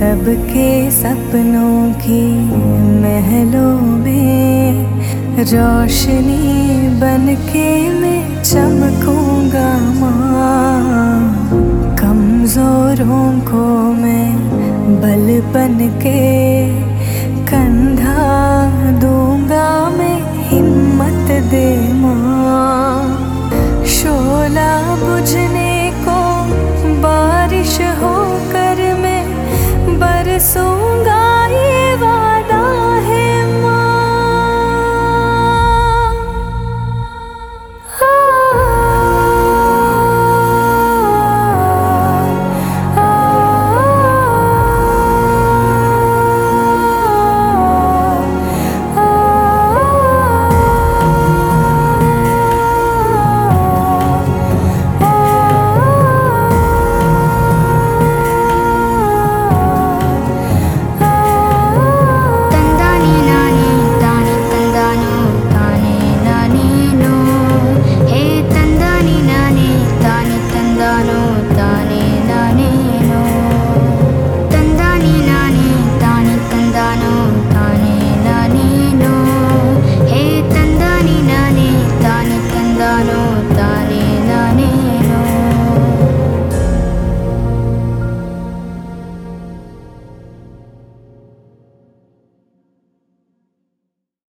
सबके सपनों की महलों में रोशनी बनके मैं चमकूंगा माँ। कमजोरों को मैं बल बनके कंधा दूंगा मैं, हिम्मत दे माँ। शोला बुझने को बारिश होकर मैं बरसूं